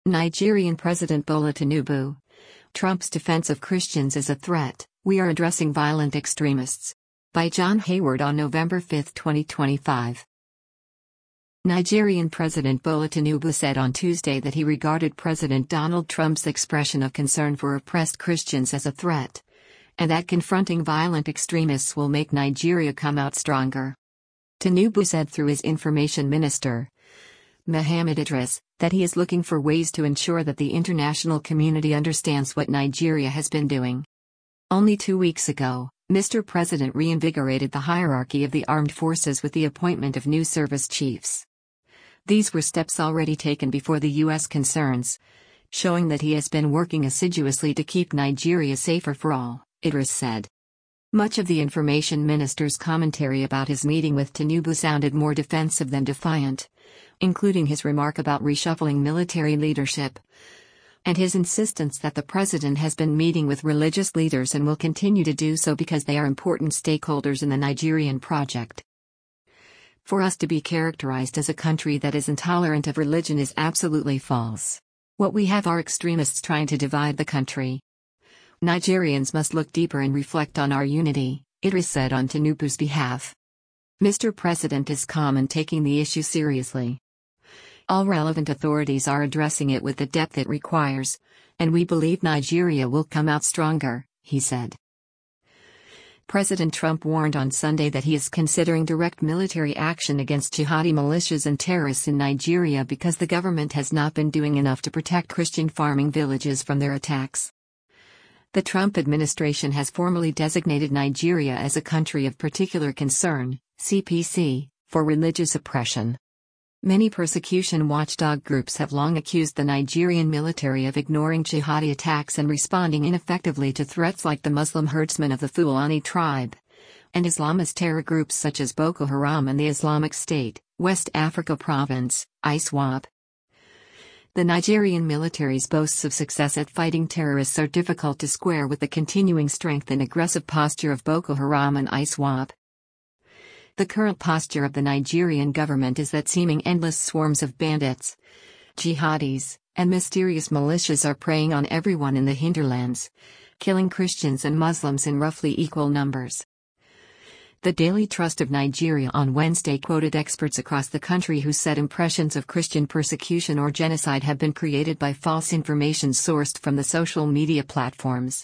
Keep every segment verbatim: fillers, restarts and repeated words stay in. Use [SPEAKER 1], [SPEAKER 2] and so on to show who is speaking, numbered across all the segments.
[SPEAKER 1] Nigerian President Bola Tinubu. Trump's defense of Christians is a threat. We are addressing violent extremists. By John Hayward on November fifth, twenty twenty-five. Nigerian President Bola Tinubu said on Tuesday that he regarded President Donald Trump's expression of concern for oppressed Christians as a threat, and that confronting violent extremists will make Nigeria come out stronger. Tinubu said through his information minister, Mohammed Idris, that he is looking for ways to ensure that the international community understands what Nigeria has been doing. Only two weeks ago, Mister President reinvigorated the hierarchy of the armed forces with the appointment of new service chiefs. These were steps already taken before the U S concerns, showing that he has been working assiduously to keep Nigeria safer for all, Idris said. Much of the information minister's commentary about his meeting with Tinubu sounded more defensive than defiant, including his remark about reshuffling military leadership, and his insistence that the president has been meeting with religious leaders and will continue to do so because they are important stakeholders in the Nigerian project. For us to be characterized as a country that is intolerant of religion is absolutely false. What we have are extremists trying to divide the country. Nigerians must look deeper and reflect on our unity, Idris said on Tinubu's behalf. Mister President is calm and taking the issue seriously. All relevant authorities are addressing it with the depth it requires, and we believe Nigeria will come out stronger, he said. President Trump warned on Sunday that he is considering direct military action against jihadi militias and terrorists in Nigeria because the government has not been doing enough to protect Christian farming villages from their attacks. The Trump administration has formally designated Nigeria as a country of particular concern, C P C, for religious oppression. Many persecution watchdog groups have long accused the Nigerian military of ignoring jihadi attacks and responding ineffectively to threats like the Muslim herdsmen of the Fulani tribe, and Islamist terror groups such as Boko Haram and the Islamic State, West Africa Province, I S W A P. The Nigerian military's boasts of success at fighting terrorists are difficult to square with the continuing strength and aggressive posture of Boko Haram and I S W A P. The current posture of the Nigerian government is that seeming endless swarms of bandits, jihadis, and mysterious militias are preying on everyone in the hinterlands, killing Christians and Muslims in roughly equal numbers. The Daily Trust of Nigeria on Wednesday quoted experts across the country who said impressions of Christian persecution or genocide have been created by false information sourced from the social media platforms.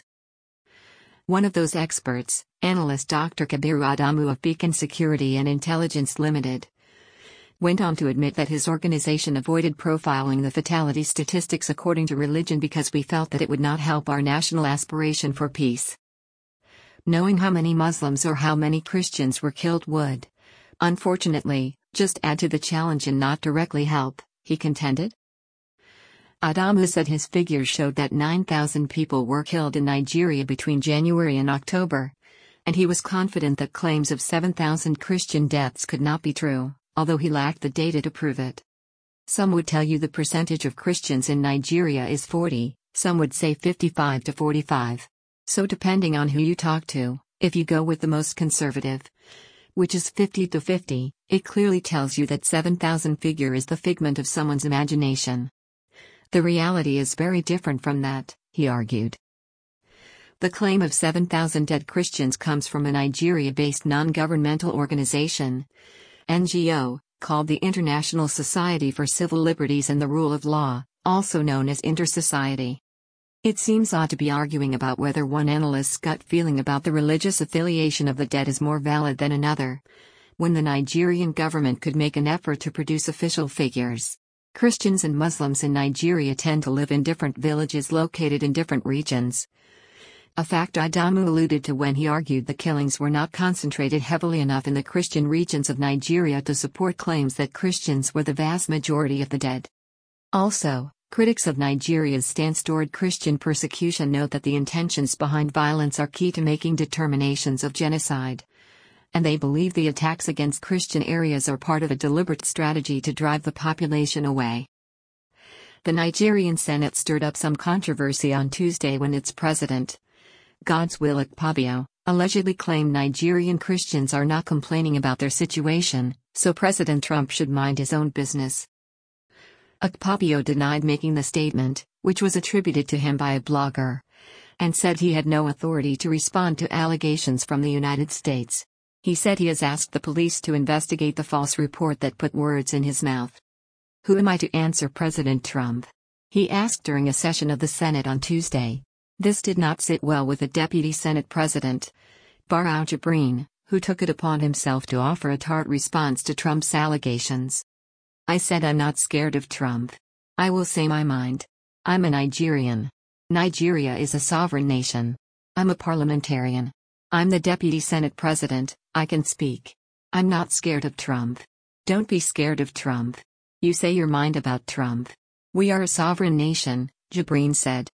[SPEAKER 1] One of those experts, analyst Doctor Kabiru Adamu of Beacon Security and Intelligence Limited, went on to admit that his organization avoided profiling the fatality statistics according to religion because we felt that it would not help our national aspiration for peace. Knowing how many Muslims or how many Christians were killed would, unfortunately, just add to the challenge and not directly help, he contended. Adamu said his figures showed that nine thousand people were killed in Nigeria between January and October, and he was confident that claims of seven thousand Christian deaths could not be true, although he lacked the data to prove it. Some would tell you the percentage of Christians in Nigeria is forty, some would say fifty-five to forty-five. So depending on who you talk to, if you go with the most conservative, which is fifty to fifty, it clearly tells you that seven thousand figure is the figment of someone's imagination. The reality is very different from that, he argued. The claim of seven thousand dead Christians comes from a Nigeria-based non-governmental organization, N G O, called the International Society for Civil Liberties and the Rule of Law, also known as Inter-Society. It seems odd to be arguing about whether one analyst's gut feeling about the religious affiliation of the dead is more valid than another, when the Nigerian government could make an effort to produce official figures. Christians and Muslims in Nigeria tend to live in different villages located in different regions, a fact Adamu alluded to when he argued the killings were not concentrated heavily enough in the Christian regions of Nigeria to support claims that Christians were the vast majority of the dead. Also, critics of Nigeria's stance toward Christian persecution note that the intentions behind violence are key to making determinations of genocide, and they believe the attacks against Christian areas are part of a deliberate strategy to drive the population away. The Nigerian Senate stirred up some controversy on Tuesday when its president, Godswill Akpabio, allegedly claimed Nigerian Christians are not complaining about their situation, so President Trump should mind his own business. Akpabio denied making the statement, which was attributed to him by a blogger, and said he had no authority to respond to allegations from the United States. He said he has asked the police to investigate the false report that put words in his mouth. Who am I to answer President Trump? He asked during a session of the Senate on Tuesday. This did not sit well with the Deputy Senate President, Barr al-Jibrin, who took it upon himself to offer a tart response to Trump's allegations. I said I'm not scared of Trump. I will say my mind. I'm a Nigerian. Nigeria is a sovereign nation. I'm a parliamentarian. I'm the Deputy Senate President, I can speak. I'm not scared of Trump. Don't be scared of Trump. You say your mind about Trump. We are a sovereign nation, Jibrin said.